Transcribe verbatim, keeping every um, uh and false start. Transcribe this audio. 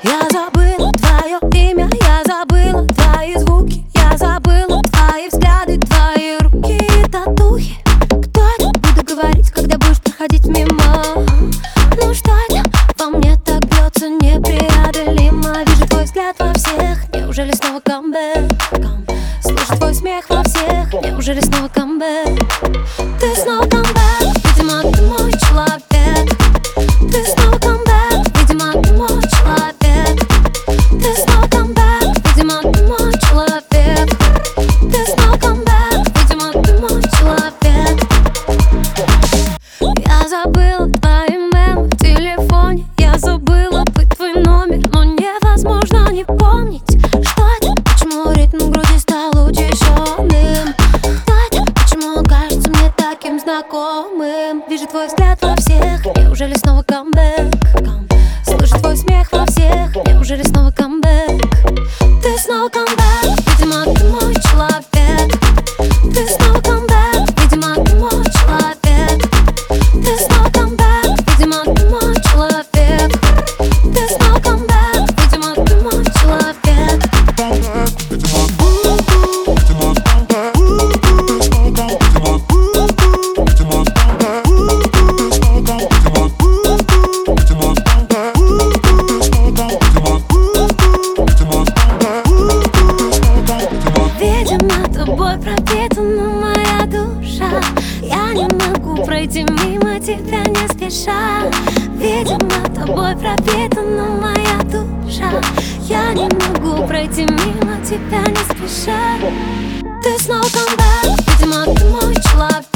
Я забыла твое имя, я забыла твои звуки, я забыла твои взгляды, твои руки и татухи. Кто это? Буду говорить, когда будешь проходить мимо. Ну что это? Во мне так бьется непреодолимо. Вижу твой взгляд во всех, неужели снова камбэк? Слышу твой смех во всех, неужели снова камбэк? Ты снова камбэк, видимо, ты мой человек. Ты снова камбэк, видимо, ты мой человек. Ты снова камбэк, видимо, ты мой человек. Ты снова камбэк, видимо, ты мой человек. Я забыла твои мемы в телефоне, я забыла быть твой номер, но невозможно не помнить. Что это? Почему ритм в груди стал учащенным? Кто это? Почему он кажется мне таким знакомым? Вижу твой взгляд во всех, неужели снова камбэк? Слышу твой смех во всех, неужели снова камбэк? Ты снова камбэк, видимо, ты мой человек. Ты снова камбэк, видимо, ты мой человек. Ты снова камбэк, видимо, ты мой человек. Ты снова камбэк, видимо, ты мой человек. Видимо, тобой пропитана моя душа. Я не могу пройти мимо тебя не спеша. Видимо, тобой пропитана моя душа. Я не могу пройти мимо тебя не спеша. Ты снова камбэк, видимо, ты мой человек.